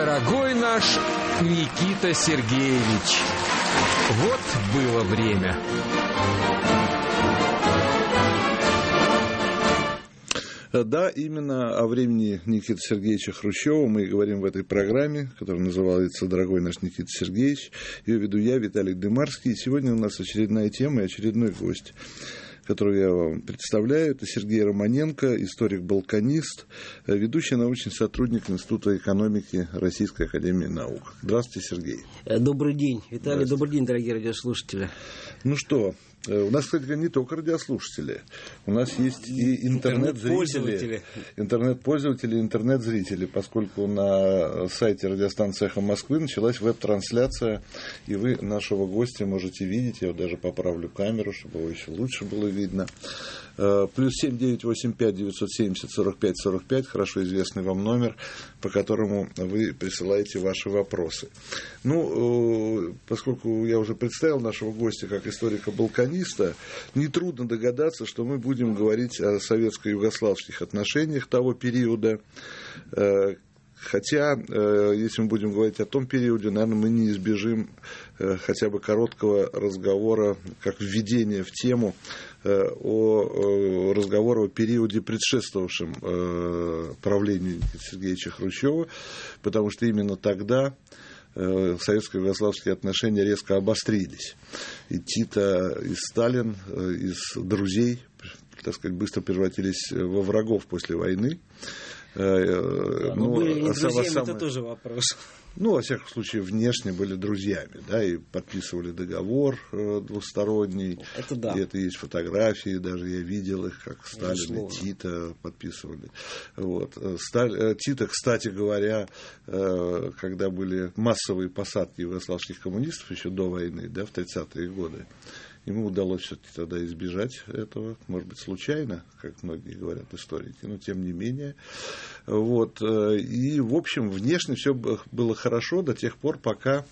Дорогой наш Никита Сергеевич, вот было время. Да, именно о времени Никиты Сергеевича Хрущева мы и говорим в этой программе, которая называется «Дорогой наш Никита Сергеевич». Ее веду я, Виталий Дымарский. И сегодня у нас очередная тема и очередной гость, которую я вам представляю. Это Сергей Романенко, историк-балканист, ведущий научный сотрудник Института экономики Российской академии наук. Здравствуйте, Сергей. Добрый день, Виталий. Добрый день, дорогие радиослушатели. Ну что, у нас, кстати, не только радиослушатели. У нас есть и интернет-зрители, интернет-зрители, поскольку на сайте радиостанции «Эхо Москвы» началась веб-трансляция, и вы нашего гостя можете видеть. Я вот даже поправлю камеру, чтобы его еще лучше было видно. Плюс 7-985-970-45-45, хорошо известный вам номер, по которому вы присылаете ваши вопросы. Ну, поскольку я уже представил нашего гостя как историка-балканиста, нетрудно догадаться, что мы будем говорить о советско-югославских отношениях того периода. Хотя, если мы будем говорить о том периоде, наверное, мы не избежим хотя бы короткого разговора, как введение в тему, о разговоре о периоде, предшествовавшем правлению Никиты Сергеевича Хрущева, потому что именно тогда советско-югославские отношения резко обострились. И Тито, и Сталин из друзей, так сказать, быстро превратились во врагов после войны. Были не друзьями, это тоже вопрос. Ну, во всяком случае, внешне были друзьями, да, и подписывали договор двусторонний. Это да. И это есть фотографии, даже я видел их, как Сталин и Тито подписывали. Вот. Тито, кстати говоря, когда были массовые посадки югославских коммунистов еще до войны, да, в 30-е годы, ему удалось все-таки тогда избежать этого, может быть, случайно, как многие говорят историки, но тем не менее. Вот. И, в общем, внешне все было хорошо до тех пор, пока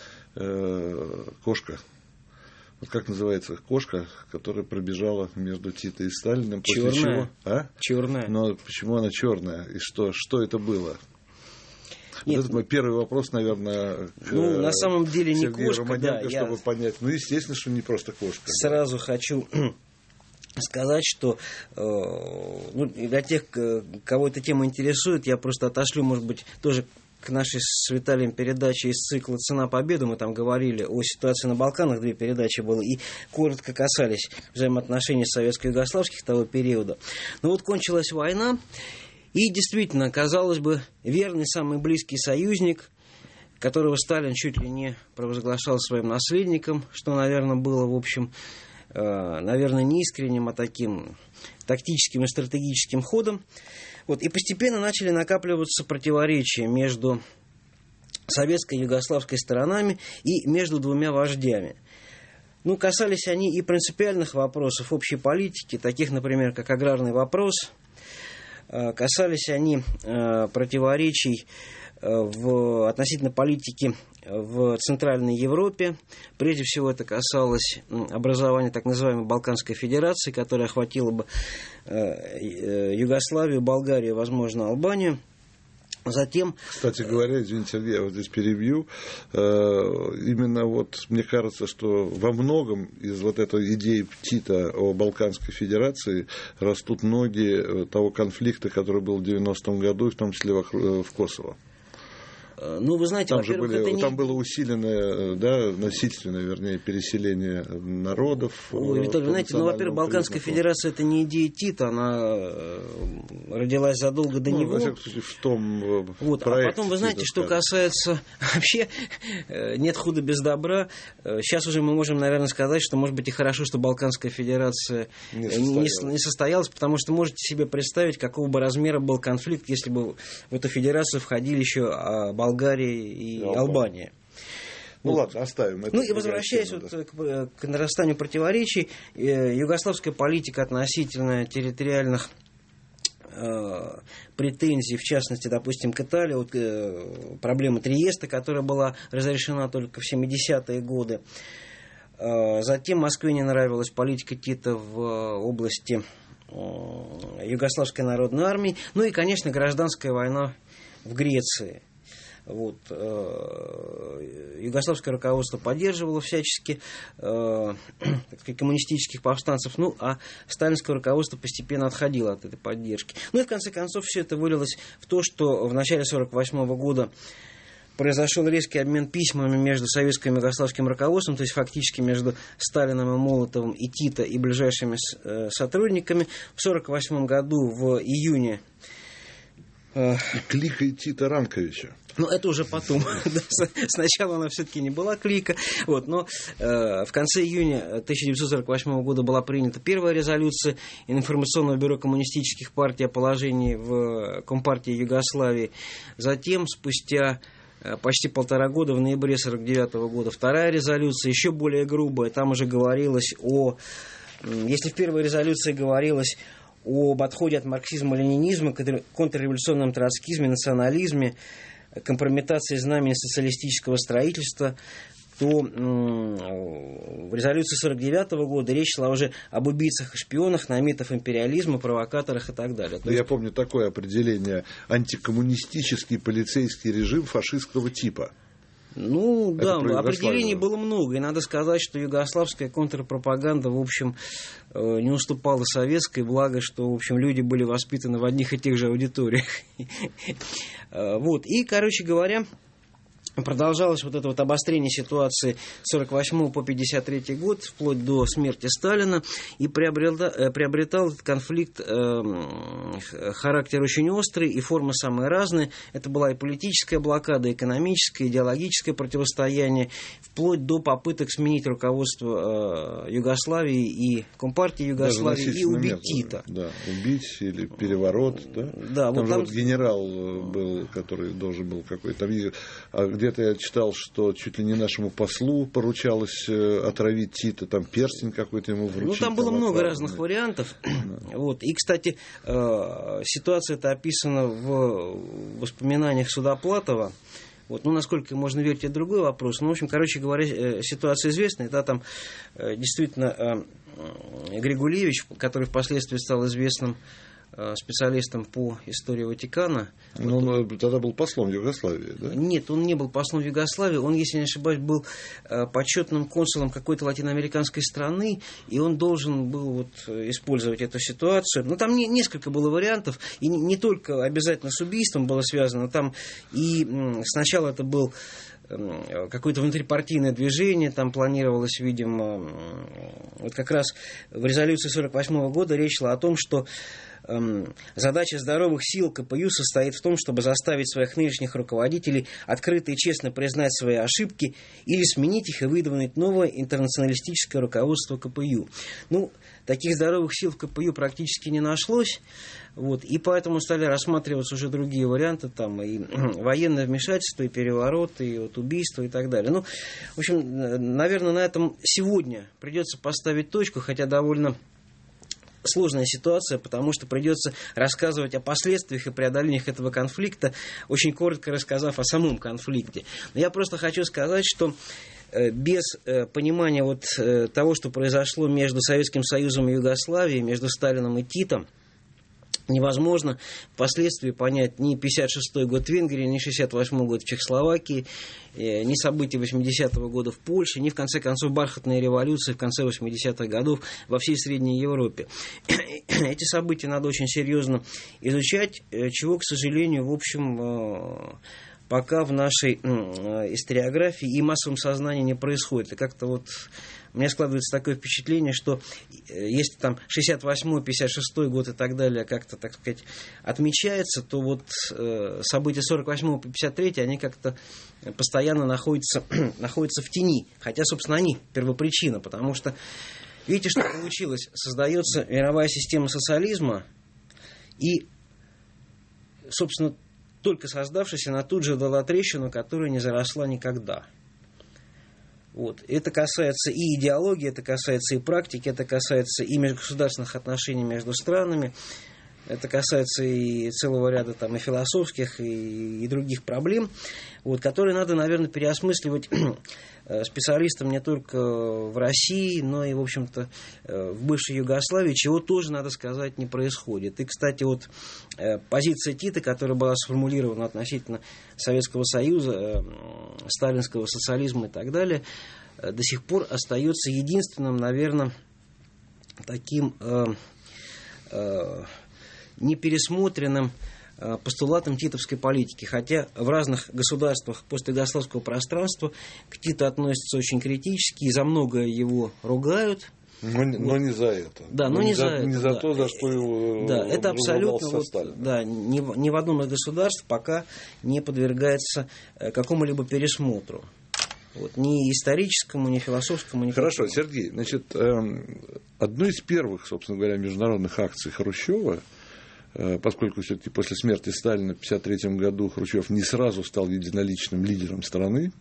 кошка, вот как называется кошка, которая пробежала между Тито и Сталиным. После чего? Черная. Но почему она черная? И что это было? Вот это мой первый вопрос, наверное, на самом деле не Сергею кошка, Романенко, да, чтобы понять. Ну, естественно, что не просто кошка. Сразу хочу сказать, что для тех, кого эта тема интересует, я просто отошлю, может быть, тоже к нашей с Виталием передаче из цикла «Цена победы». Мы там говорили о ситуации на Балканах, 2 передачи было, и коротко касались взаимоотношений советско-югославских того периода. Но вот кончилась война, и действительно, казалось бы, верный, самый близкий союзник, которого Сталин чуть ли не провозглашал своим наследником, что, наверное, было, в общем, наверное, не искренним, а таким тактическим и стратегическим ходом. Вот, и постепенно начали накапливаться противоречия между советской и югославской сторонами и между двумя вождями. Ну, касались они и принципиальных вопросов общей политики, таких, например, как аграрный вопрос. Касались они противоречий относительно политики в Центральной Европе. Прежде всего это касалось образования так называемой Балканской Федерации, которая охватила бы Югославию, Болгарию, возможно, Албанию. Затем... Кстати говоря, извините, Сергей, я вот здесь перебью. Именно вот мне кажется, что во многом из вот этой идеи Тита о Балканской Федерации растут ноги того конфликта, который был в 90-м году, и в том числе в Косово. Ну, вы знаете, там было усиленное, да, насильственное, вернее, переселение народов. Виталий, знаете, во-первых, Балканская Федерация — это не идея Тита, она родилась задолго до него. Во всяком случае, в том проекте. А потом, вы знаете, что касается вообще нет худа без добра. Сейчас уже мы можем, наверное, сказать, что, может быть, и хорошо, что Балканская Федерация не состоялась, потому что можете себе представить, какого бы размера был конфликт, если бы в эту федерацию входили еще Болгария и Албания. Ну ладно, оставим это. Ну и возвращаясь к нарастанию противоречий, югославская политика относительно территориальных претензий, в частности, допустим, к Италии, вот, проблема Триеста, которая была разрешена только в 70-е годы. Затем Москве не нравилась политика Тита в области Югославской народной армии. Ну и, конечно, гражданская война в Греции. Вот. Югославское руководство поддерживало всячески так сказать, коммунистических повстанцев, ну, а сталинское руководство постепенно отходило от этой поддержки. Ну и в конце концов все это вылилось в то, что в начале 1948 года произошел резкий обмен письмами между советским и югославским руководством, то есть фактически между Сталиным и Молотовым и Тито и ближайшими сотрудниками. В 1948 году в июне... Клика и Тита Ранковича. Ну, это уже потом. Сначала она все-таки не была клика. Вот, но в конце июня 1948 года была принята первая резолюция Информационного бюро коммунистических партий о положении в Компартии Югославии. Затем, спустя почти 1,5 года, в ноябре 1949 года, вторая резолюция, еще более грубая. Там уже говорилось о... Если в первой резолюции говорилось об отходе от марксизма-ленинизма, контрреволюционном троцкизме, национализме, компрометации знамени социалистического строительства, то в резолюции 1949 года речь шла уже об убийцах и шпионах, наметах империализма, провокаторах и так далее. Я помню такое определение: антикоммунистический полицейский режим фашистского типа. Ну, да, определений было много. И надо сказать, что югославская контрпропаганда, в общем, не уступала советской, благо, что, в общем, люди были воспитаны в одних и тех же аудиториях. Вот. И, короче говоря, продолжалось вот это вот обострение ситуации с 1948 по 1953 год, вплоть до смерти Сталина, и приобретал этот конфликт характер очень острый, и формы самые разные. Это была и политическая блокада, и экономическое, идеологическое противостояние, вплоть до попыток сменить руководство Югославии и Компартии Югославии и убить Тита. Да, убить или переворот. Да? Да, там же вот генерал был, который должен был какой-то... Где-то я читал, что чуть ли не нашему послу поручалось отравить Тита, там перстень какой-то ему вручить. Ну, там было много разных вариантов. Да. Вот. И, кстати, ситуация эта описана в воспоминаниях Судоплатова. Вот. Ну, насколько можно верить, это другой вопрос. Ну, в общем, короче говоря, ситуация известная. Да, там действительно Григулевич, который впоследствии стал известным специалистом по истории Ватикана. Но он тогда был послом Югославии, да? Нет, он не был послом Югославии. Он, если не ошибаюсь, был почетным консулом какой-то латиноамериканской страны, и он должен был вот использовать эту ситуацию. Но там несколько было вариантов, и не только обязательно с убийством было связано. Там и сначала это был какое-то внутрипартийное движение, там планировалось, видимо, вот как раз в резолюции 1948 года речь шла о том, что задача здоровых сил КПЮ состоит в том, чтобы заставить своих нынешних руководителей открыто и честно признать свои ошибки или сменить их и выдвинуть новое интернационалистическое руководство КПЮ. Ну, таких здоровых сил в КПЮ практически не нашлось, вот, и поэтому стали рассматриваться уже другие варианты, там и военное вмешательство, и переворот, и вот убийство, и так далее. Ну, в общем, наверное, на этом сегодня придется поставить точку, хотя довольно сложная ситуация, потому что придется рассказывать о последствиях и преодолениях этого конфликта, очень коротко рассказав о самом конфликте. Но я просто хочу сказать, что без понимания вот того, что произошло между Советским Союзом и Югославией, между Сталином и Титом, невозможно впоследствии понять ни 1956 год в Венгрии, ни 1968 год в Чехословакии, ни события 80-го года в Польше, ни, в конце концов, бархатные революции в конце 80-х годов во всей Средней Европе. Эти события надо очень серьезно изучать, чего, к сожалению, в общем, пока в нашей историографии и массовом сознании не происходит. И как-то вот у меня складывается такое впечатление, что если там 68-й, 56-й год и так далее как-то, так сказать, отмечается, то вот события 48-го по 53-й, они как-то постоянно находятся в тени. Хотя, собственно, они первопричина, потому что, видите, что получилось? Создается мировая система социализма, и, собственно, только создавшись, она тут же дала трещину, которая не заросла никогда. Вот. Это касается и идеологии, это касается и практики, это касается и межгосударственных отношений между странами. Это касается и целого ряда там, и философских, и других проблем, вот, которые надо, наверное, переосмысливать специалистам не только в России, но и, в общем-то, в бывшей Югославии, чего тоже, надо сказать, не происходит. И, кстати, вот позиция Тита, которая была сформулирована относительно Советского Союза, сталинского социализма и так далее, до сих пор остается единственным, наверное, таким непересмотренным постулатом титовской политики. Хотя в разных государствах постюгославского пространства к Титу относятся очень критически и за многое его ругают. Но не за это. Да, но не за это. Не за то, за что его это абсолютно да, ни в одном из государств пока не подвергается какому-либо пересмотру. Вот, ни историческому, ни философскому, ни Хорошо, Сергей, значит, одной из первых, собственно говоря, международных акций Хрущева, поскольку все-таки после смерти Сталина в 1953 году Хрущев не сразу стал единоличным лидером страны,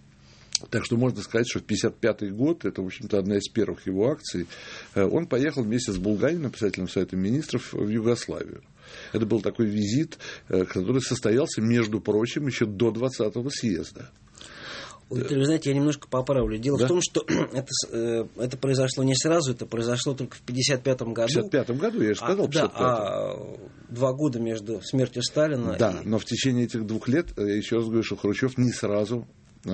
так что можно сказать, что в 1955 год, это, в общем-то, одна из первых его акций, он поехал вместе с Булганиным, председателем Совета Министров, в Югославию. Это был такой визит, который состоялся, между прочим, еще до 20-го съезда. Вы знаете, я немножко поправлю. Дело в том, что это произошло не сразу, это произошло только в 1955 году. В 1955 году, я же сказал, 1955. 2 года между смертью Сталина. Да, но в течение этих 2 лет, я еще раз говорю, что Хрущев не сразу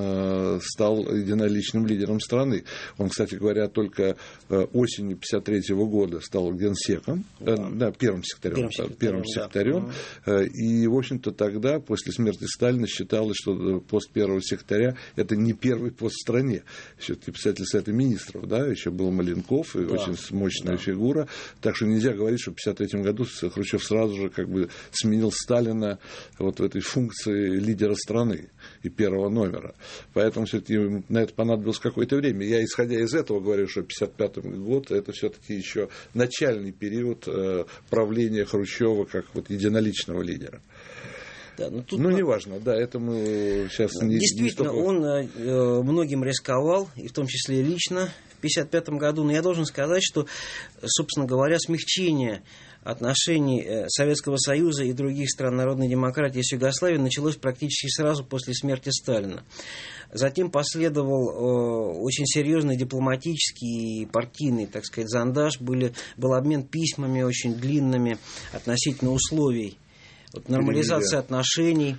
стал единоличным лидером страны. Он, кстати говоря, только осенью 1953 года стал генсеком, первым секретарем. Да. И, в общем-то, тогда, после смерти Сталина, считалось, что пост первого секретаря – это не первый пост в стране. Все-таки председатель Совета Министров, да, еще был Маленков, и очень мощная фигура. Так что нельзя говорить, что в 1953 году Хрущев сразу же как бы сменил Сталина вот в этой функции лидера страны и первого номера. Поэтому все-таки на это понадобилось какое-то время. Я, исходя из этого, говорю, что 1955 год это все-таки еще начальный период правления Хрущева как вот единоличного лидера. Да, неважно, да, это мы сейчас действительно, он многим рисковал, и в том числе лично, в 1955 году. Но я должен сказать, что, собственно говоря, смягчение отношений Советского Союза и других стран народной демократии с Югославией началось практически сразу после смерти Сталина. Затем последовал очень серьезный дипломатический и партийный, так сказать, зондаж. Был обмен письмами очень длинными относительно условий нормализации отношений.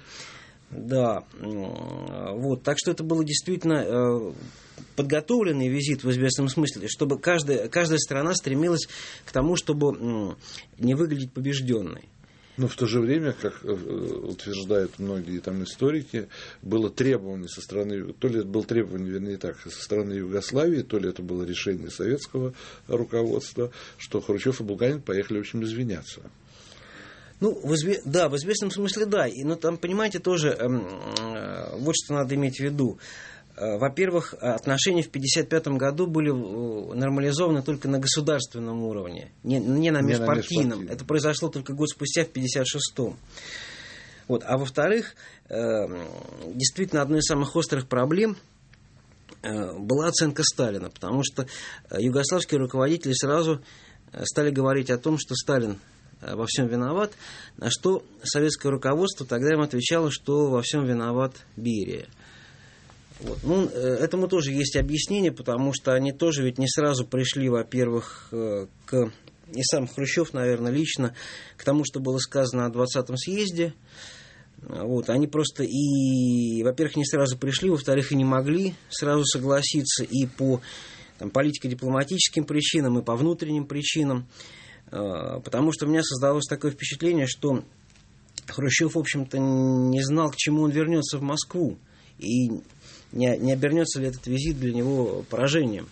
Да. Вот. Так что это было действительно подготовленный визит в известном смысле, чтобы каждая страна стремилась к тому, чтобы не выглядеть побежденной. Но в то же время, как утверждают многие там историки, было требование со стороны, то ли это было требование, вернее так, со стороны Югославии, то ли это было решение советского руководства, что Хрущев и Булганин поехали, в общем, извиняться. В известном смысле да. Но там, понимаете, тоже вот что надо иметь в виду. Во-первых, отношения в 1955 году были нормализованы только на государственном уровне, не на межпартийном. Это произошло только год спустя, в 1956-м. Вот. А во-вторых, действительно, одной из самых острых проблем была оценка Сталина, потому что югославские руководители сразу стали говорить о том, что Сталин во всем виноват, на что советское руководство тогда им отвечало, что во всем виноват Берия. Вот. Этому тоже есть объяснение, потому что они тоже ведь не сразу пришли, во-первых, и сам Хрущев, наверное, лично, к тому, что было сказано о 20-м съезде. Вот. Они просто во-первых, не сразу пришли, во-вторых, и не могли сразу согласиться и по политико-дипломатическим причинам, и по внутренним причинам. Потому что у меня создалось такое впечатление, что Хрущев, в общем-то, не знал, к чему он вернется в Москву. И не обернется ли этот визит для него поражением.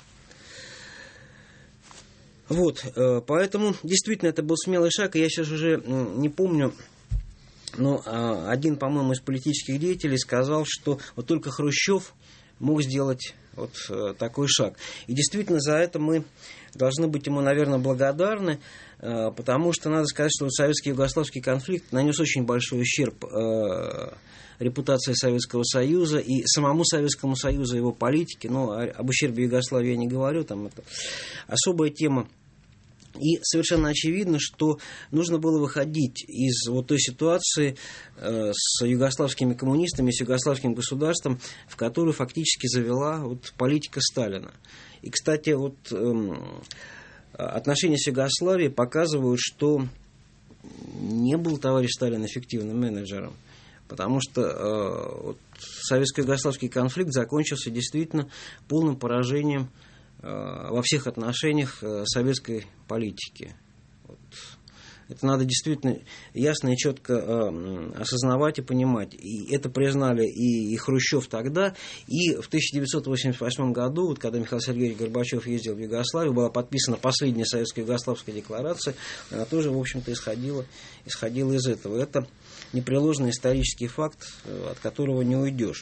Вот, поэтому действительно это был смелый шаг, и я сейчас уже не помню, но один, по-моему, из политических деятелей сказал, что вот только Хрущев мог сделать вот такой шаг. И действительно за это мы должны быть ему, наверное, благодарны, потому что надо сказать, что советско-югославский конфликт нанес очень большой ущерб репутации Советского Союза и самому Советскому Союзу, его политике. Но об ущербе Югославии я не говорю, там это особая тема. И совершенно очевидно, что нужно было выходить из вот той ситуации с югославскими коммунистами, с югославским государством, в которую фактически завела вот политика Сталина. И, кстати, вот отношения с Югославией показывают, что не был товарищ Сталин эффективным менеджером, потому что вот, советско-югославский конфликт закончился действительно полным поражением во всех отношениях советской политики. Вот. Это надо действительно ясно и четко осознавать и понимать. И это признали и Хрущев тогда, и в 1988 году, вот, когда Михаил Сергеевич Горбачев ездил в Югославию, была подписана последняя советско-югославская декларация, она тоже, в общем-то, исходила из этого. Это непреложный исторический факт, от которого не уйдешь.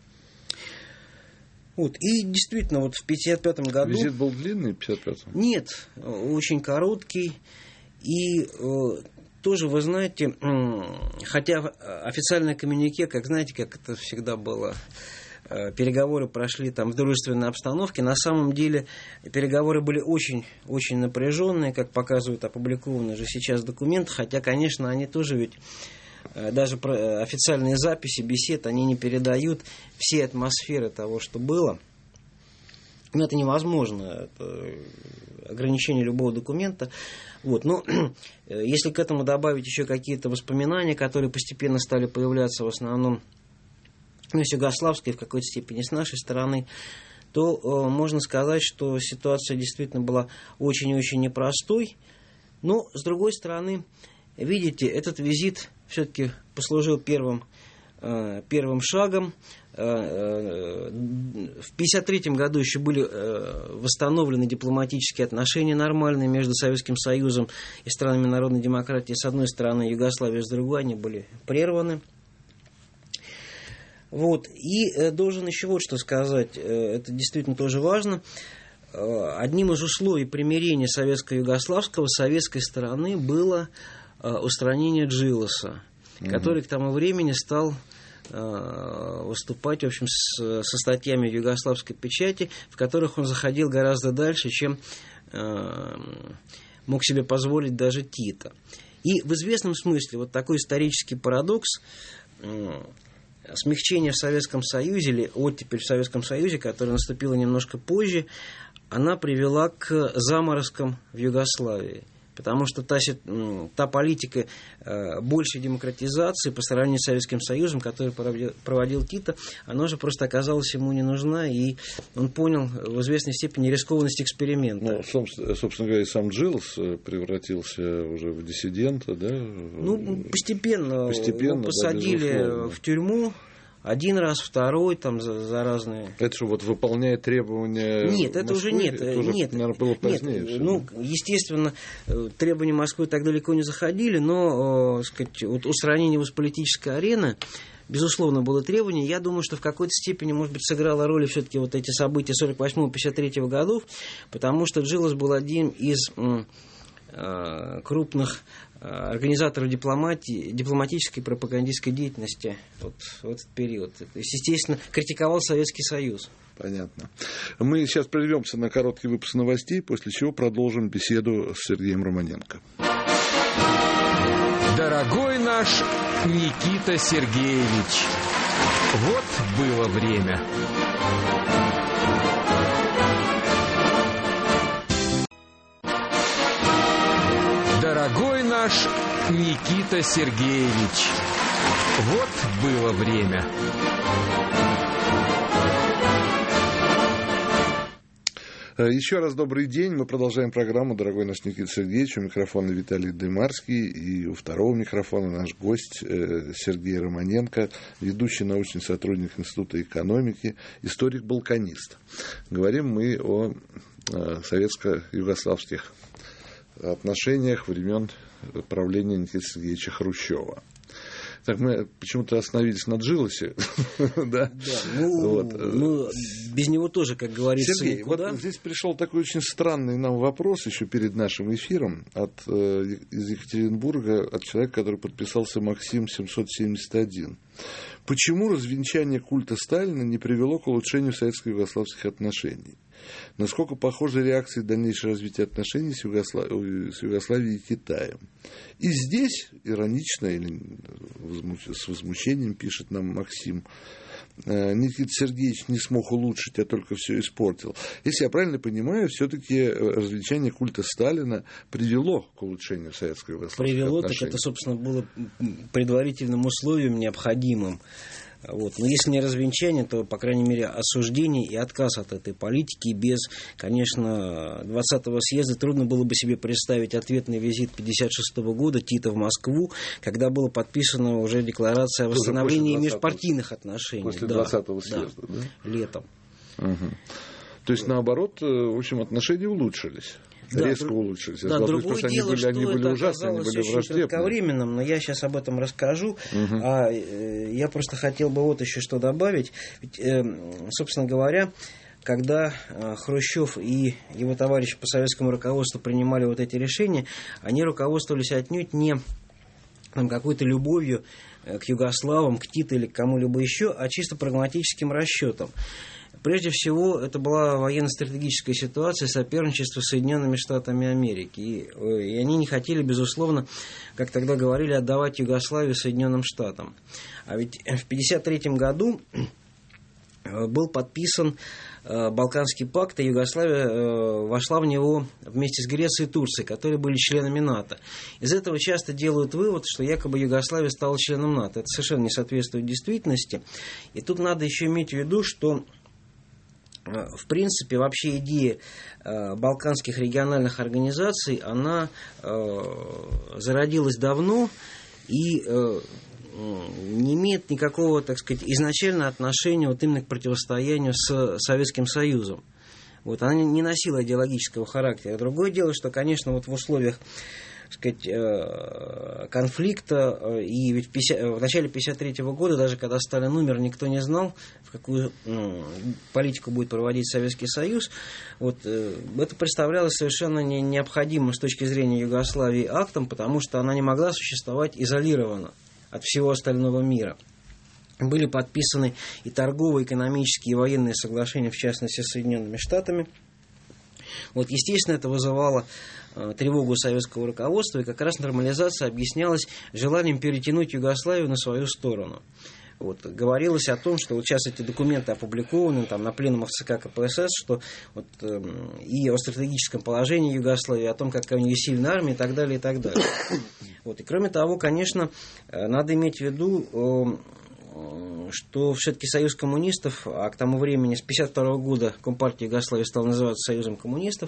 Вот. И действительно, вот в 1955 году... Визит был длинный, 1955? Нет, очень короткий. И тоже, вы знаете, хотя официальное коммюнике, как знаете, как это всегда было, переговоры прошли там в дружественной обстановке, на самом деле переговоры были очень, очень напряженные, как показывают опубликованные же сейчас документы, хотя, конечно, они тоже ведь... Даже официальные записи бесед, они не передают всей атмосферы того, что было. Но это невозможно. Это ограничение любого документа. Вот. Но если к этому добавить еще какие-то воспоминания, которые постепенно стали появляться в основном с югославской, в какой-то степени с нашей стороны, то можно сказать, что ситуация действительно была очень-очень непростой. Но, с другой стороны, видите, этот визит все-таки послужил первым шагом. В 1953 году еще были восстановлены дипломатические отношения нормальные между Советским Союзом и странами народной демократии с одной стороны, Югославией с другой, они были прерваны. Вот. И должен еще вот что сказать, это действительно тоже важно. Одним из условий примирения советско-югославского с советской стороны было устранение Джилоса, который к тому времени стал выступать, в общем, со статьями в югославской печати, в которых он заходил гораздо дальше, чем мог себе позволить даже Тито. И в известном смысле вот такой исторический парадокс смягчения в Советском Союзе, или оттепель в Советском Союзе, которая наступила немножко позже, она привела к заморозкам в Югославии. Потому что та политика большей демократизации по сравнению с Советским Союзом, которую проводил Тито, она же просто оказалась ему не нужна, и он понял в известной степени рискованность эксперимента. Ну, собственно говоря, и сам Джилос превратился уже в диссидента, да? Ну, постепенно его посадили в тюрьму. Один раз, второй, там, за разные... Это что, вот выполняет требования Нет, это Москвы? уже нет. Это уже, нет, наверное, было позднее. Нет, ну, естественно, требования Москвы так далеко не заходили, но, сказать, вот устранение его с политической арены, безусловно, было требование. Я думаю, что в какой-то степени, может быть, сыграла роль все-таки вот эти события 48-53 годов, потому что Джилос был один из крупных организаторов дипломатической и пропагандистской деятельности вот в этот период. То есть, естественно, критиковал Советский Союз. Понятно. Мы сейчас прервемся на короткий выпуск новостей, после чего продолжим беседу с Сергеем Романенко. Дорогой наш Никита Сергеевич, вот было время. Дорогой наш Никита Сергеевич, вот было время. Еще раз добрый день. Мы продолжаем программу «Дорогой наш Никита Сергеевич». У микрофона Виталий Дымарский. И у второго микрофона наш гость Сергей Романенко, ведущий научный сотрудник Института экономики, историк-балканист. Говорим мы о советско-югославских отношениях времен правления Никиты Сергеевича Хрущева. Так мы почему-то остановились на Джилосе. Да, ну, без него тоже, как говорится, Сергей, никуда. Вот здесь пришел такой очень странный нам вопрос еще перед нашим эфиром из Екатеринбурга, от человека, который подписался Максим 771. Почему развенчание культа Сталина не привело к улучшению советско-югославских отношений? Насколько похожи реакции дальнейшего развития отношений с Югославией и Китаем? И здесь иронично или с возмущением пишет нам Максим: Никита Сергеевич не смог улучшить, а только все испортил. Если я правильно понимаю, все-таки развлечение культа Сталина привело к улучшению советско-югославских отношений. Так это, собственно, было предварительным условием необходимым. Вот. Но если не развенчание, то, по крайней мере, осуждение и отказ от этой политики. Без, конечно, 20-го съезда трудно было бы себе представить ответный визит 1956 года Тита в Москву, когда была подписана уже декларация о восстановлении межпартийных отношений. После 20-го съезда, да? Летом. Угу. То есть, наоборот, в общем, отношения улучшились. Резко улучшились. Да, другое дело, что они были ужасны, они были враждебны. Кратковременным, но я сейчас об этом расскажу. Я просто хотел бы вот еще что добавить. Ведь, собственно говоря, когда Хрущев и его товарищи по советскому руководству принимали вот эти решения, они руководствовались отнюдь не какой-то любовью к югославам, к Титу или к кому-либо еще, а чисто прагматическим расчетом. Прежде всего, это была военно-стратегическая ситуация соперничества с Соединенными Штатами Америки. И они не хотели, безусловно, как тогда говорили, отдавать Югославию Соединенным Штатам. А ведь в 1953 году был подписан Балканский пакт, и Югославия вошла в него вместе с Грецией и Турцией, которые были членами НАТО. Из этого часто делают вывод, что якобы Югославия стала членом НАТО. Это совершенно не соответствует действительности. И тут надо еще иметь в виду, что в принципе, вообще идея балканских региональных организаций, она зародилась давно и не имеет никакого, так сказать, изначального отношения вот именно к противостоянию с Советским Союзом. Вот, она не носила идеологического характера. Другое дело, что, конечно, вот в условиях, так сказать, конфликта, и ведь в начале 1953 года, даже когда Сталин умер, никто не знал, в какую политику будет проводить Советский Союз. Вот, это представлялось совершенно необходимым с точки зрения Югославии актом, потому что она не могла существовать изолированно от всего остального мира. Были подписаны и торговые, экономические, и военные соглашения, в частности, с Соединенными Штатами. Вот, естественно, это вызывало тревогу советского руководства, и как раз нормализация объяснялась желанием перетянуть Югославию на свою сторону. Вот, говорилось о том, что вот сейчас эти документы опубликованы там, на пленумах ЦК КПСС, что вот, и о стратегическом положении Югославии, о том, какая у нее сильная армия и так далее, и так далее. Вот, и кроме того, конечно, надо иметь в виду, что все-таки Союз коммунистов, а к тому времени с 1952 года Компартия Югославии стала называться Союзом коммунистов,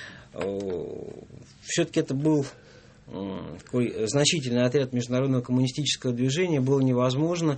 все-таки это был такой значительный отряд международного коммунистического движения, было невозможно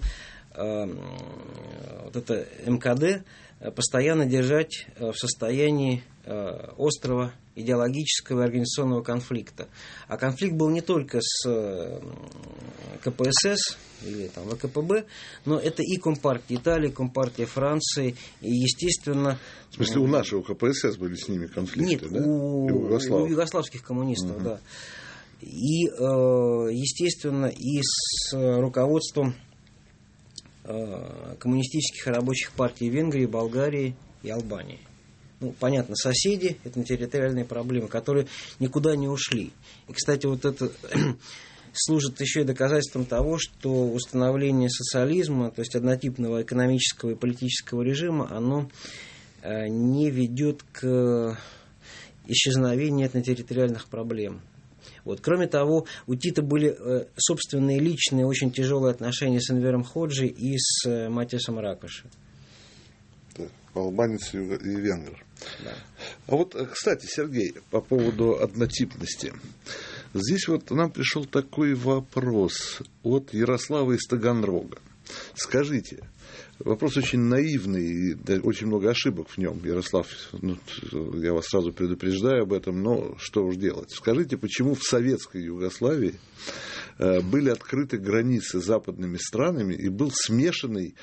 вот это МКД постоянно держать в состоянии острого идеологического и организационного конфликта. А конфликт был не только с КПСС или там, ВКПБ, но это и Компартия Италии, Компартия Франции, и, естественно... В смысле, у нашего КПСС были с ними конфликты, нет, да? у югославских коммунистов, да. И, естественно, и с руководством коммунистических и рабочих партий Венгрии, Болгарии и Албании. Ну, понятно, соседи, это территориальные проблемы, которые никуда не ушли. И, кстати, вот это служит еще и доказательством того, что установление социализма, то есть однотипного экономического и политического режима, оно не ведет к исчезновению этнотерриториальных проблем. Вот. Кроме того, у Тита были собственные личные очень тяжелые отношения с Энвером Ходжи и с Матиасом Ракоши. Да, албанец и венгр. Да. А вот, кстати, Сергей, по поводу однотипности. Здесь вот нам пришел такой вопрос от Ярослава из Таганрога. Скажите, вопрос очень наивный, и очень много ошибок в нем. Ярослав, я вас сразу предупреждаю об этом, но что уж делать. Скажите, почему в советской Югославии были открыты границы с западными странами и был смешанный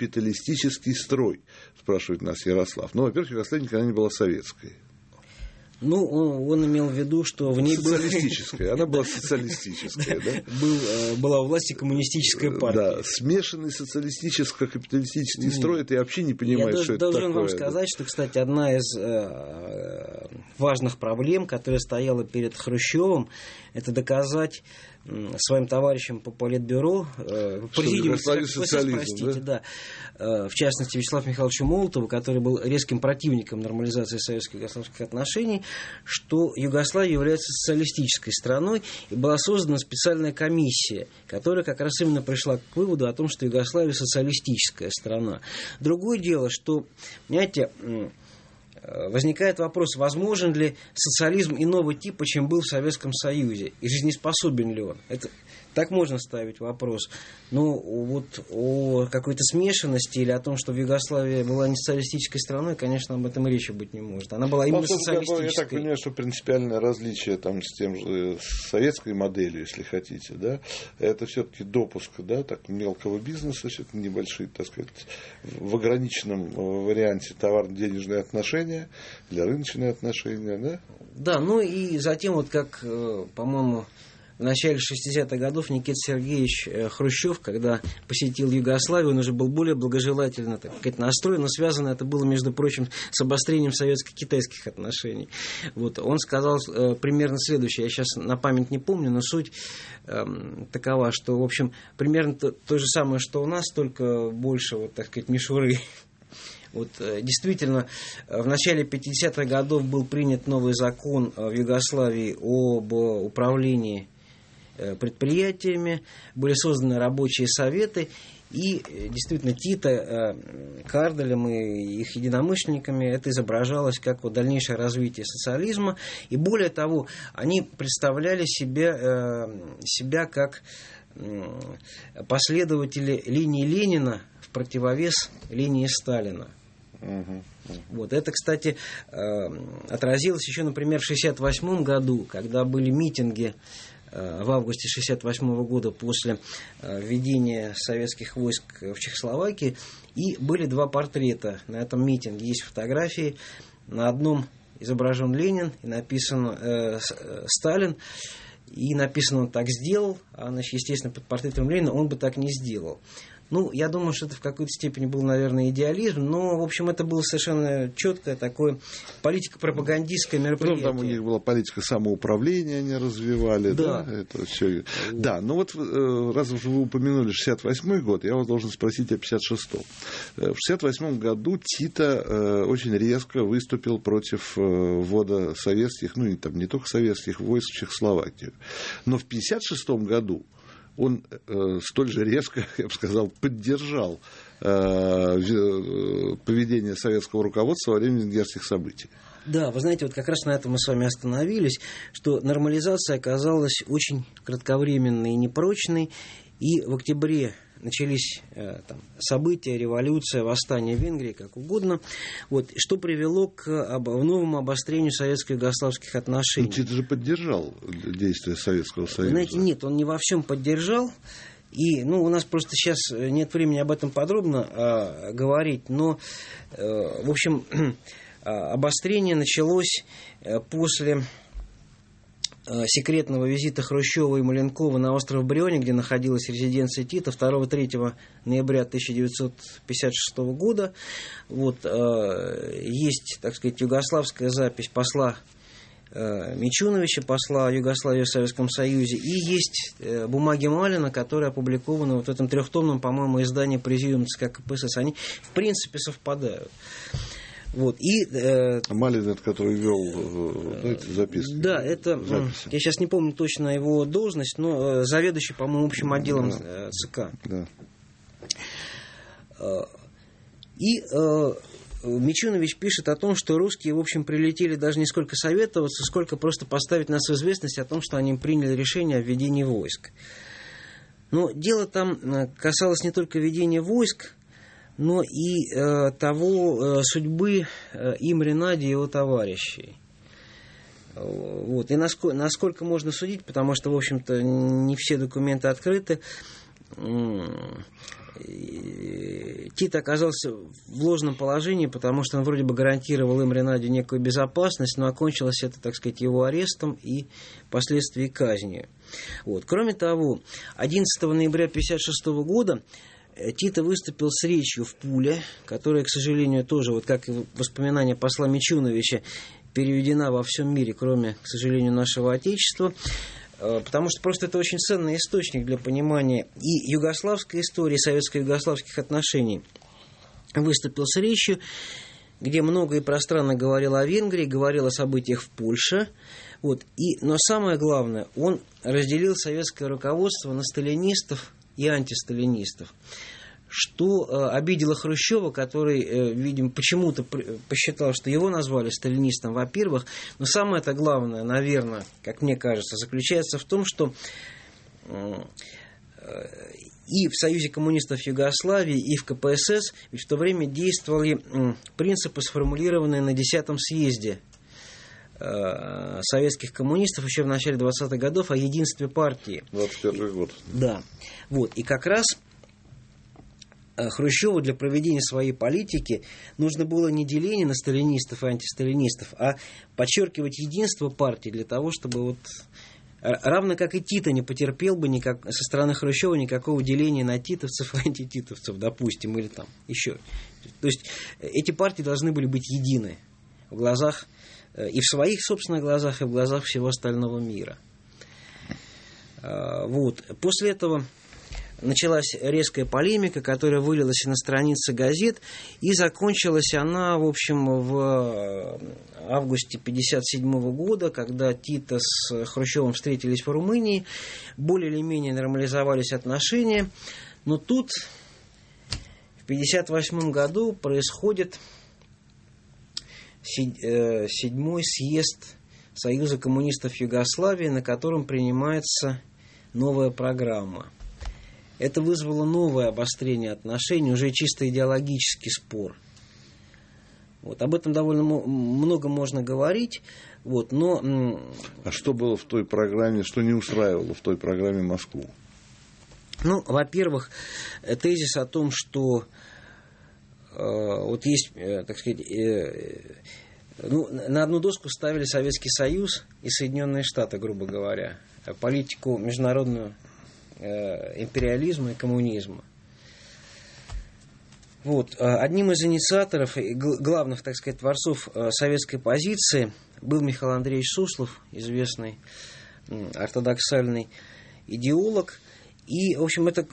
социалистическо-капиталистический строй, спрашивает нас Ярослав. Ну, во-первых, Югославия никогда не была советской. Ну, он имел в виду, что в ней социалистическая, она была социалистическая, да? Была у власти коммунистическая партия. Да, смешанный социалистическо-капиталистический строй, это я вообще не понимаю, что это такое. Я должен вам сказать, что, кстати, одна из важных проблем, которая стояла перед Хрущевым, это доказать своим товарищам по Политбюро, президиуму СССР, да, в частности, Вячеславу Михайловичу Молотову, который был резким противником нормализации советско-югославских отношений, что Югославия является социалистической страной, и была создана специальная комиссия, которая как раз именно пришла к выводу о том, что Югославия социалистическая страна. Другое дело, что, понимаете, возникает вопрос, возможен ли социализм иного типа, чем был в Советском Союзе, и жизнеспособен ли он. Это, так можно ставить вопрос. Но вот о какой-то смешанности или о том, что в Югославии была не социалистической страной, конечно, об этом и речи быть не может. Она была именно социалистической. Я так понимаю, что принципиальное различие там, с тем же с советской моделью, если хотите, да, это все-таки допуск, да, так, мелкого бизнеса, все-таки небольшие, так сказать, в ограниченном варианте товарно-денежные отношения, для рыночные отношения, да? Да, ну и затем, вот как, по-моему, в начале 60-х годов Никита Сергеевич Хрущев, когда посетил Югославию, он уже был более благожелательно, так сказать, настроен, но связано это было, между прочим, с обострением советско-китайских отношений. Вот, он сказал примерно следующее, я сейчас на память не помню, но суть такова, что, в общем, примерно то же самое, что у нас, только больше, вот, так сказать, мишуры. Вот, действительно, в начале 50-х годов был принят новый закон в Югославии об управлении предприятиями, были созданы рабочие советы, и действительно Тито, Карделем и их единомышленниками это изображалось как вот дальнейшее развитие социализма, и более того, они представляли себя как последователи линии Ленина в противовес линии Сталина. Вот. Это, кстати, отразилось еще, например, в 1968 году, когда были митинги в августе 1968 года после введения советских войск в Чехословакии, и были два портрета на этом митинге. Есть фотографии, на одном изображен Ленин и написано Сталин, и написано «он так сделал», а, значит, естественно, под портретом Ленина он бы так не сделал. Ну, я думаю, что это в какой-то степени был, наверное, идеализм, но, в общем, это было совершенно четкое такое политико-пропагандистское мероприятие. Потом там у них была политика самоуправления, они развивали, да? Это все. Да, ну вот раз уж вы упомянули 68-й год, я вас должен спросить о 56-м. В 68-м году Тито очень резко выступил против ввода советских, ну, там, не только советских войск в Чехословакию. Но в 56-м году он столь же резко, я бы сказал, поддержал поведение советского руководства во время венгерских событий. Да, вы знаете, вот как раз на этом мы с вами остановились, что нормализация оказалась очень кратковременной и непрочной, и в октябре начались события, революция, восстание в Венгрии, как угодно, вот, что привело к новому обострению советско-югославских отношений. Но Тито же поддержал действия Советского Союза. Знаете, нет, он не во всем поддержал, и, ну, у нас просто сейчас нет времени об этом подробно говорить, но, в общем, обострение началось после секретного визита Хрущева и Маленкова на остров Бриони, где находилась резиденция Тита 2-3 ноября 1956 года. Вот, есть, так сказать, югославская запись посла Мичуновича, посла Югославии в Советском Союзе, и есть бумаги Малина, которые опубликованы вот в этом трехтомном, по-моему, издании Президиума ЦК КПСС. Они, в принципе, совпадают. Вот, и, Малин, это который вел эти записки. Да, это, я сейчас не помню точно его должность, но заведующий, по-моему, общим отделом ЦК. Да. И Мичунович пишет о том, что русские, в общем, прилетели даже не сколько советоваться, сколько просто поставить нас в известность о том, что они приняли решение о введении войск. Но дело там касалось не только введения войск, но и судьбы Имре Нади и его товарищей. Вот. И насколько можно судить, потому что, в общем-то, не все документы открыты, Тит оказался в ложном положении, потому что он вроде бы гарантировал им Ренадию некую безопасность, но окончилось это, так сказать, его арестом и впоследствии казнью. Вот. Кроме того, 11 ноября 1956 года Тита выступил с речью в Пуле, которая, к сожалению, тоже, вот как и воспоминания посла Мичуновича, переведена во всем мире, кроме, к сожалению, нашего Отечества, потому что просто это очень ценный источник для понимания и югославской истории, советско-югославских отношений. Выступил с речью, где много и пространно говорил о Венгрии, говорил о событиях в Польше. Вот. Но самое главное, он разделил советское руководство на сталинистов и антисталинистов, что обидело Хрущева, который, видимо, почему-то посчитал, что его назвали сталинистом, во-первых. Но самое-то главное, наверное, как мне кажется, заключается в том, что и в Союзе коммунистов Югославии, и в КПСС ведь в то время действовали принципы, сформулированные на 10-м съезде советских коммунистов еще в начале 20-х годов о единстве партии. 21 год. Да. Вот. И как раз Хрущеву для проведения своей политики нужно было не деление на сталинистов и антисталинистов, а подчеркивать единство партии для того, чтобы вот равно как и Тита не потерпел бы со стороны Хрущева никакого деления на титовцев и антититовцев, допустим, или там еще. То есть эти партии должны были быть едины в глазах, и в своих собственных глазах, и в глазах всего остального мира. Вот. После этого началась резкая полемика, которая вылилась на страницы газет, и закончилась она, в общем, в августе 1957 года, когда Тита с Хрущевым встретились в Румынии, более или менее нормализовались отношения, но тут в 1958 году происходит 7-й съезд Союза коммунистов Югославии, на котором принимается новая программа. Это вызвало новое обострение отношений, уже чисто идеологический спор. Вот, об этом довольно много можно говорить. Вот, но... А что было в той программе, что не устраивало в той программе Москву? Ну, во-первых, тезис о том, что вот есть, так сказать, на одну доску ставили Советский Союз и Соединенные Штаты, грубо говоря, политику международную империализма и коммунизма. Вот. Одним из инициаторов и главных, так сказать, творцов советской позиции был Михаил Андреевич Суслов, известный ортодоксальный идеолог. И, в общем, это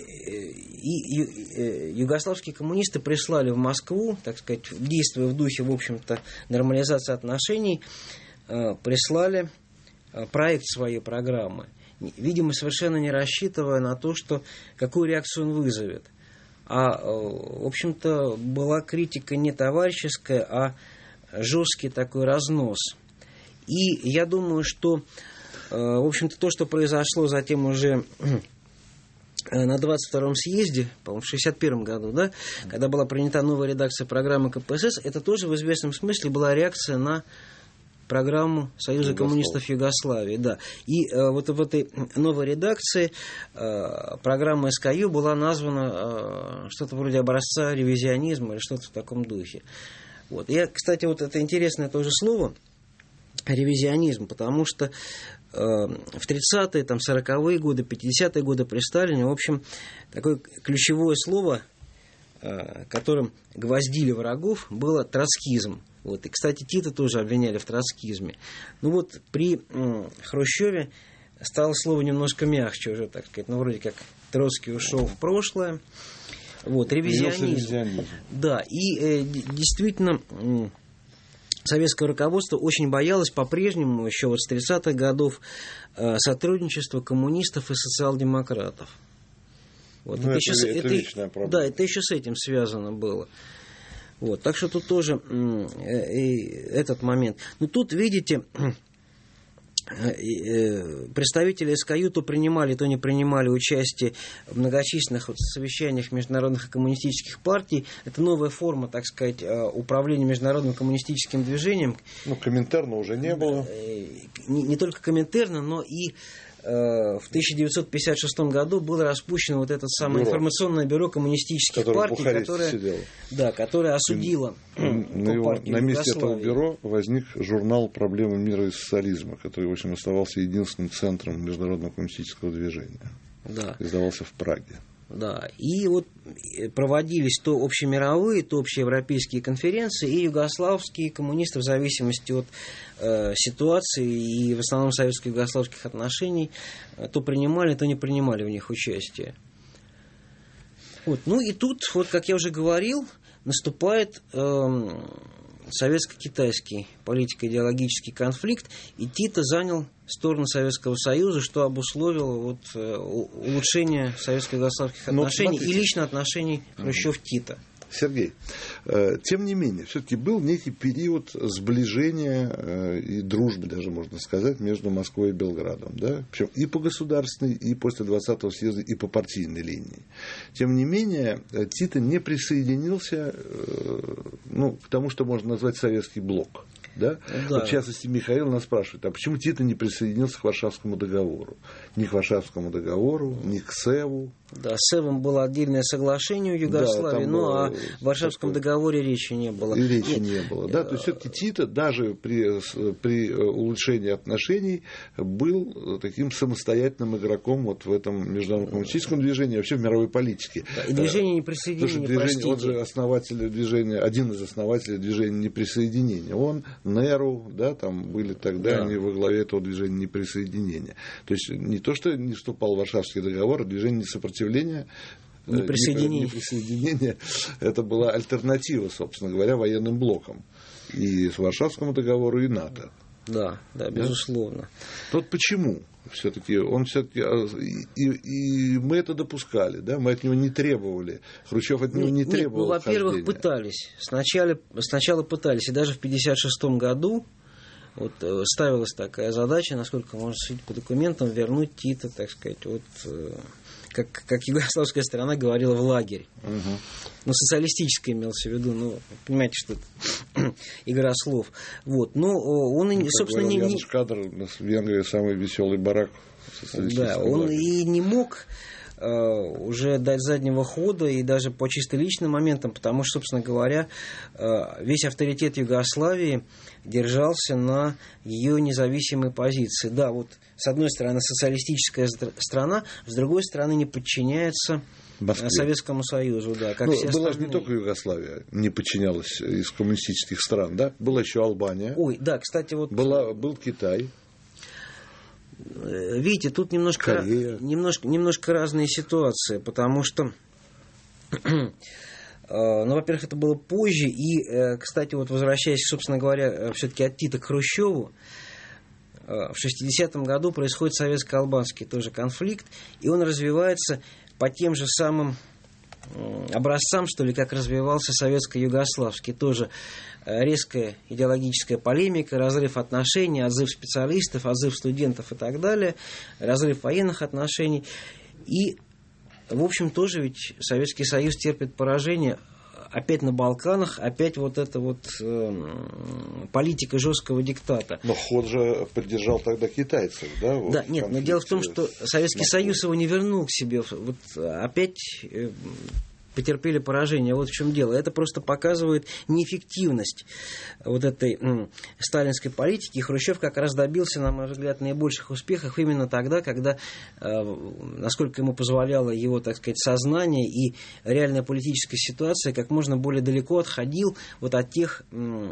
югославские коммунисты прислали в Москву, так сказать, действуя в духе, в общем-то, нормализации отношений, прислали проект своей программы. Видимо, совершенно не рассчитывая на то, что какую реакцию он вызовет. А, в общем-то, была критика не товарищеская, а жесткий такой разнос. И я думаю, что, в общем-то, то, что произошло затем уже на 22-м съезде, по-моему, в 1961 году, да, когда была принята новая редакция программы КПСС, это тоже в известном смысле была реакция на программу Союза коммунистов Югославии. Да. И вот в этой новой редакции программа СКЮ была названа что-то вроде образца ревизионизма или что-то в таком духе. Вот. Я, кстати, вот это интересное тоже слово ревизионизм, потому что в 30-е, там, 40-е годы, 50-е годы при Сталине, в общем, такое ключевое слово, которым гвоздили врагов, было троцкизм. Вот. И, кстати, Тита тоже обвиняли в троцкизме. Ну вот при Хрущеве стало слово немножко мягче уже, так сказать. Ну, вроде как Троцкий ушел в прошлое. Вот, ревизионизм. Да, и действительно советское руководство очень боялось по-прежнему, еще вот с 30-х годов, сотрудничества коммунистов и социал-демократов. Вот. Это личная проблема. Да, это еще с этим связано было. Вот, так что тут тоже этот момент. Но тут, видите, представители СКЮ то принимали, то не принимали участие в многочисленных совещаниях международных и коммунистических партий. Это новая форма, так сказать, управления международным коммунистическим движением. Ну, Коминтерна уже не было. Не только Коминтерна, но и в 1956 году было распущено вот это самое информационное бюро коммунистических партий, которое осудило на месте этого бюро возник журнал «Проблемы мира и социализма», который, в общем, оставался единственным центром международного коммунистического движения. Да. Издавался в Праге. Да, и вот проводились то общемировые, то общеевропейские конференции, и югославские коммунисты, в зависимости от ситуации и в основном советско-югославских отношений, то принимали, то не принимали в них участие. Вот. Ну и тут, вот как я уже говорил, наступает советско-китайский политико-идеологический конфликт, и Тито занял сторону Советского Союза, что обусловило вот, улучшение советско-югославских отношений и лично отношений Хрущев-Тито. Сергей, тем не менее, все-таки был некий период сближения и дружбы, даже можно сказать, между Москвой и Белградом. Да? Причем и по государственной, и после 20-го съезда, и по партийной линии. Тем не менее, Тито не присоединился к тому, что можно назвать советский блок. Да? Да. Вот, в частности, Михаил нас спрашивает, а почему Тито не присоединился к Варшавскому договору? Ни к Варшавскому договору, ни к СЭВу. Да, с СЭВом было отдельное соглашение в Югославии, да, о Варшавском договоре речи не было. И речи не было. Да? То есть, все-таки Тито даже при улучшении отношений был таким самостоятельным игроком вот в этом международном коммунистическом движении, вообще в мировой политике. Да, и движение неприсоединения, он же основатель движения, один из основателей движения неприсоединения. Он, НЭРУ, да, там были тогда они во главе этого движения неприсоединения. То есть, не то, что не вступал в Варшавский договор, а движение несопротивления, неприсоединения, это была альтернатива, собственно говоря, военным блокам. И Варшавскому договору, и НАТО. Да, безусловно. Вот почему все-таки он все-таки и мы это допускали, да, мы от него не требовали. Хрущев от него не требовал. Во-первых, пытались. Сначала пытались, и даже в 1956 году вот, ставилась такая задача, насколько можно судить по документам, вернуть Тито, так сказать, вот, как югославская сторона говорила, в лагерь. Угу. Ну, социалистическое имелся в виду, понимаете, что это игра слов. Вот. Но он, собственно, Ян Шкадр, в Венгрии самый веселый барак социалистического лагеря. Он и не мог уже дать заднего хода, и даже по чисто личным моментам, потому что, собственно говоря, весь авторитет Югославии держался на ее независимой позиции. Да, вот с одной стороны социалистическая страна, с другой стороны не подчиняется Москве. Советскому Союзу. Да, как все была же не только Югославия не подчинялась из коммунистических стран, да? Была еще Албания. Ой, да, кстати, вот... Был Китай. Видите, тут немножко разные ситуации, потому что, во-первых, это было позже, и, кстати, вот возвращаясь, собственно говоря, все-таки от Тита к Хрущеву, в 60-м году происходит советско-албанский тоже конфликт, и он развивается по тем же самым образцам, что ли, как развивался советско-югославский. Тоже резкая идеологическая полемика, разрыв отношений, отзыв специалистов, отзыв студентов и так далее, разрыв военных отношений. И, в общем, тоже ведь Советский Союз терпит поражение опять на Балканах, опять вот эта вот политика жесткого диктата. Но ход же поддержал тогда китайцев, да? Вот да, нет, но дело в том, что Советский Союз его не вернул к себе. Вот опять потерпели поражение. Вот в чем дело. Это просто показывает неэффективность вот этой сталинской политики. И Хрущев как раз добился, на мой взгляд, наибольших успехов именно тогда, когда, насколько ему позволяло его, так сказать, сознание и реальная политическая ситуация, как можно более далеко отходил вот от тех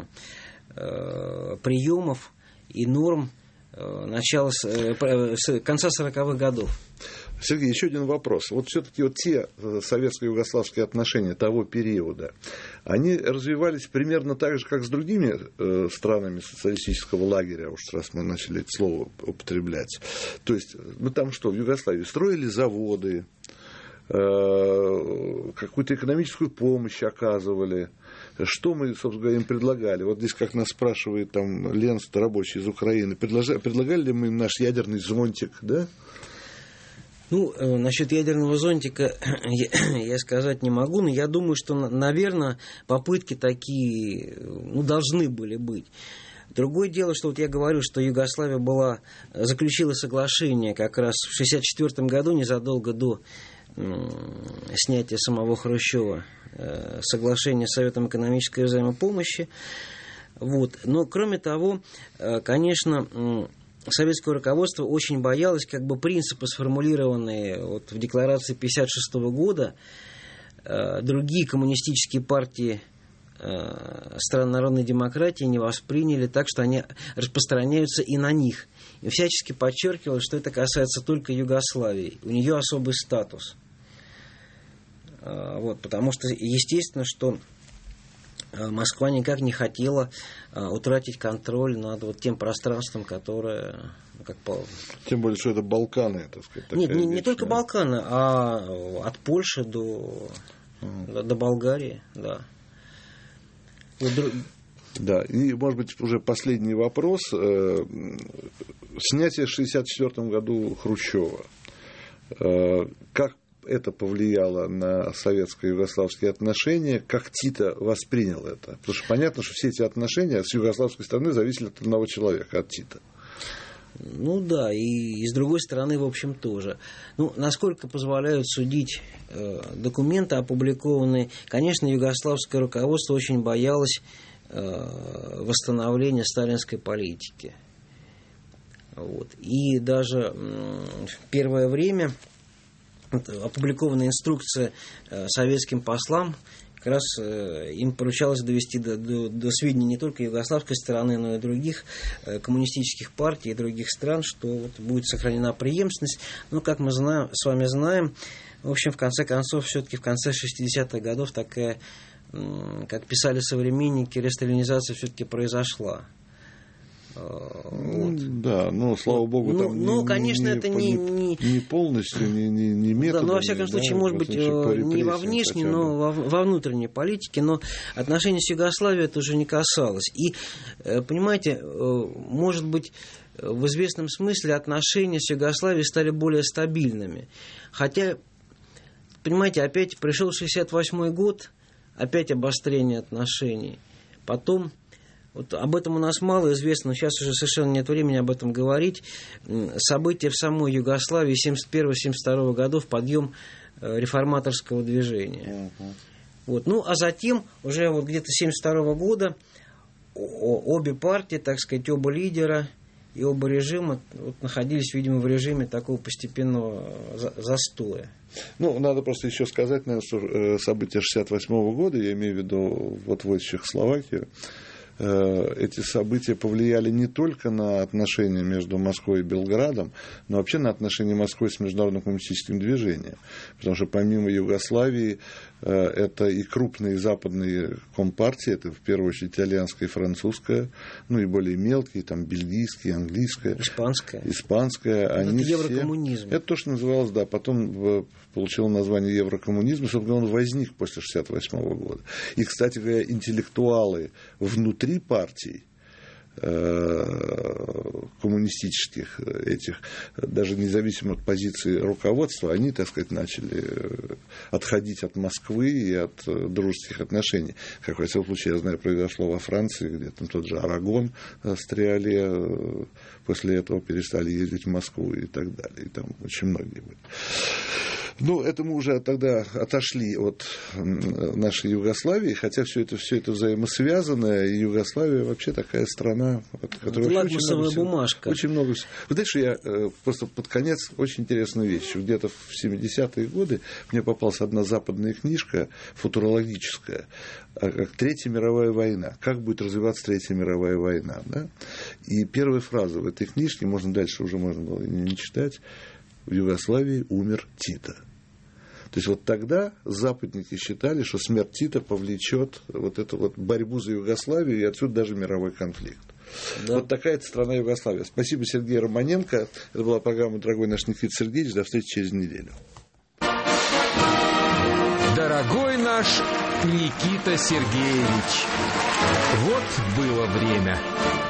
приемов и норм начала, конца 40-х годов. Сергей, еще один вопрос. Вот все-таки вот те советско-югославские отношения того периода, они развивались примерно так же, как с другими странами социалистического лагеря, уж раз мы начали это слово употреблять. То есть, там что, в Югославии строили заводы, какую-то экономическую помощь оказывали. Что мы, собственно говоря, им предлагали? Вот здесь, как нас спрашивает там Ленст, рабочий из Украины, предлагали ли мы им наш ядерный зонтик, да? Ну, насчет ядерного зонтика я сказать не могу, но я думаю, что, наверное, попытки такие должны были быть. Другое дело, что вот я говорю, что Югославия заключила соглашение как раз в 1964 году, незадолго до снятия самого Хрущева, соглашение с Советом экономической взаимопомощи. Вот. Но, кроме того, конечно, советское руководство очень боялось, как бы принципы, сформулированные вот в декларации 1956 года, другие коммунистические партии стран народной демократии не восприняли так, что они распространяются и на них. И всячески подчеркивалось, что это касается только Югославии. У нее особый статус. Вот, потому что, естественно, что Москва никак не хотела утратить контроль над вот тем пространством, которое... Тем более, что это Балканы, так сказать. Нет, не только Балканы, а от Польши до Болгарии, да. Да, и, может быть, уже последний вопрос. Снятие в 1964 году Хрущева. Как это повлияло на советско-югославские отношения? Как Тито воспринял это? Потому что понятно, что все эти отношения с югославской стороны зависели от одного человека, от Тита. Ну да, и с другой стороны, в общем, тоже. Ну, насколько позволяют судить документы, опубликованные, конечно, югославское руководство очень боялось восстановления сталинской политики. Вот. И даже в первое время опубликованная инструкция советским послам, как раз им поручалось довести до сведения не только югославской стороны, но и других коммунистических партий и других стран, что вот будет сохранена преемственность. Но, как мы с вами знаем, в общем, в конце концов, все-таки в конце 60-х годов такая, как писали современники, ресталинизация все-таки произошла. Вот. Да, но, слава богу, там конечно, это не полностью, не методом. Да, но, во всяком случае, может быть, не во внешней, но во внутренней политике, но отношения с Югославией это уже не касалось. И, понимаете, может быть, в известном смысле отношения с Югославией стали более стабильными. Хотя, понимаете, опять пришел 1968 год, опять обострение отношений. Потом... Вот об этом у нас мало известно, но сейчас уже совершенно нет времени об этом говорить. События в самой Югославии 1971-1972 годов, подъем реформаторского движения. Вот. Ну, а затем, уже вот где-то 1972 года, обе партии, так сказать, оба лидера и оба режима вот, находились, видимо, в режиме такого постепенного застоя. Ну, надо просто еще сказать, наверное, что события 1968 года, я имею в виду вот в Чехословакию, эти события повлияли не только на отношения между Москвой и Белградом, но вообще на отношения Москвы с международным коммунистическим движением. Потому что помимо Югославии это и крупные западные компартии, это в первую очередь итальянская и французская, ну и более мелкие, там бельгийская, английская, испанская. Они еврокоммунизм. Это то, что называлось, да, потом получил название еврокоммунизм, собственно, он возник после 1968 года. И, кстати говоря, интеллектуалы внутри партий коммунистических этих, даже независимо от позиции руководства, они, так сказать, начали отходить от Москвы и от дружеских отношений. Как, во всяком случае, я знаю, произошло во Франции, где там тот же Арагон с Триоле после этого перестали ездить в Москву и так далее. И там очень многие были. Ну, это мы уже тогда отошли от нашей Югославии, хотя все это взаимосвязано, и Югославия вообще такая страна, которая лакмусовая бумажка. Очень много. Вы знаете, что я просто под конец очень интересную вещь. Где-то в 70-е годы мне попалась одна западная книжка, футурологическая, как Третья мировая война. Как будет развиваться Третья мировая война. Да? И первая фраза в этой книжке, дальше уже можно было не читать: в Югославии умер Тито. То есть вот тогда западники считали, что смерть Тита повлечет вот эту вот борьбу за Югославию, и отсюда даже мировой конфликт. Да. Вот такая страна Югославия. Спасибо, Сергей Романенко. Это была программа «Дорогой наш Никита Сергеевич». До встречи через неделю. Дорогой наш Никита Сергеевич, вот было время.